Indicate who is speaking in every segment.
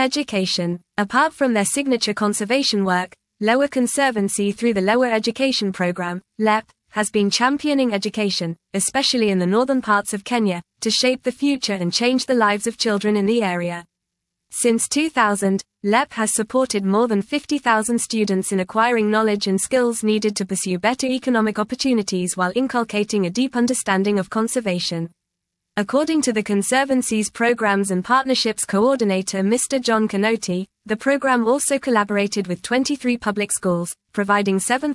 Speaker 1: Education. Apart from their signature conservation work, Lower Conservancy through the Lower Education Program, LEP, has been championing education, especially in the northern parts of Kenya, to shape the future and change the lives of children in the area. Since 2000, LEP has supported more than 50,000 students in acquiring knowledge and skills needed to pursue better economic opportunities while inculcating a deep understanding of conservation. According to the Conservancy's Programs and Partnerships Coordinator Mr. John Kinoti, the program also collaborated with 23 public schools, providing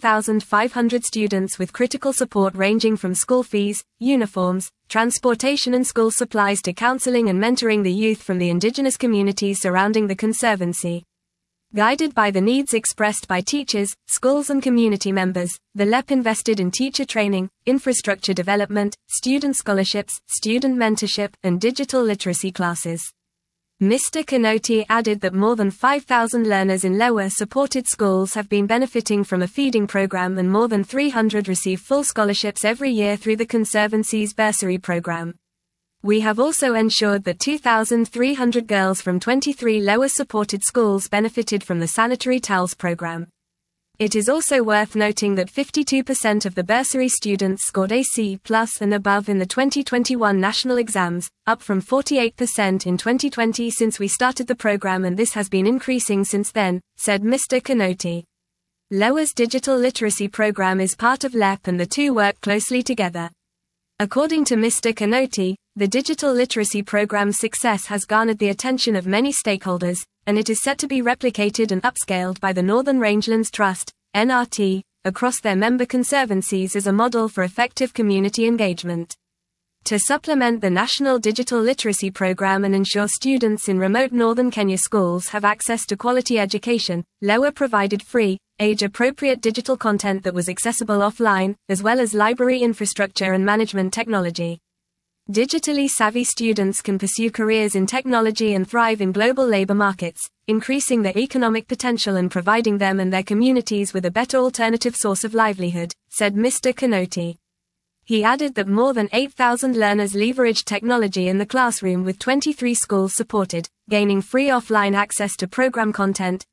Speaker 1: 7,500 students with critical support ranging from school fees, uniforms, transportation and school supplies to counseling and mentoring the youth from the indigenous communities surrounding the Conservancy. Guided by the needs expressed by teachers, schools and community members, the LEP invested in teacher training, infrastructure development, student scholarships, student mentorship, and digital literacy classes. Mr. Kinoti added that more than 5,000 learners in lower supported schools have been benefiting from a feeding program and more than 300 receive full scholarships every year through the Conservancy's bursary program. We have also ensured that 2,300 girls from 23 lower supported schools benefited from the sanitary towels program. It is also worth noting that 52% of the bursary students scored a C+ and above in the 2021 national exams, up from 48% in 2020 since we started the program, and this has been increasing since then, said Mr. Kinoti. Lower's digital literacy program is part of LEP and the two work closely together. According to Mr. Kinoti, the digital literacy program's success has garnered the attention of many stakeholders, and it is set to be replicated and upscaled by the Northern Rangelands Trust, NRT, across their member conservancies as a model for effective community engagement. To supplement the National Digital Literacy Program and ensure students in remote northern Kenya schools have access to quality education, Lower provided free, age-appropriate digital content that was accessible offline, as well as library infrastructure and management technology. Digitally savvy students can pursue careers in technology and thrive in global labor markets, increasing their economic potential and providing them and their communities with a better alternative source of livelihood, said Mr. Kinoti. He added that more than 8,000 learners leveraged technology in the classroom with 23 schools supported, gaining free offline access to program content,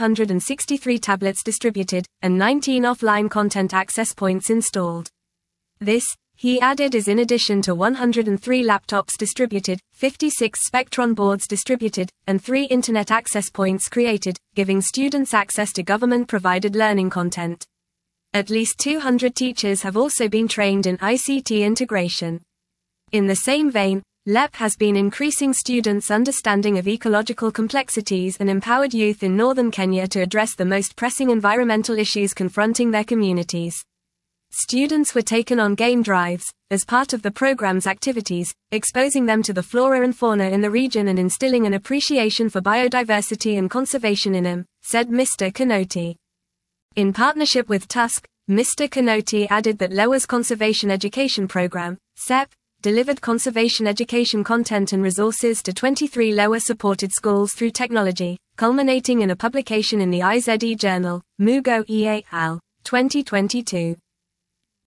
Speaker 1: 763 tablets distributed, and 19 offline content access points installed. This, he added, is in addition to 103 laptops distributed, 56 Spectron boards distributed, and 3 internet access points created, giving students access to government-provided learning content. At least 200 teachers have also been trained in ICT integration. In the same vein, LEP has been increasing students' understanding of ecological complexities and empowered youth in northern Kenya to address the most pressing environmental issues confronting their communities. Students were taken on game drives, as part of the program's activities, exposing them to the flora and fauna in the region and instilling an appreciation for biodiversity and conservation in them, said Mr. Kinoti. In partnership with Tusk, Mr. Kinoti added that Lower's Conservation Education Program, CEP, delivered conservation education content and resources to 23 lower-supported schools through technology, culminating in a publication in the IZE journal, Mugo et al. 2022.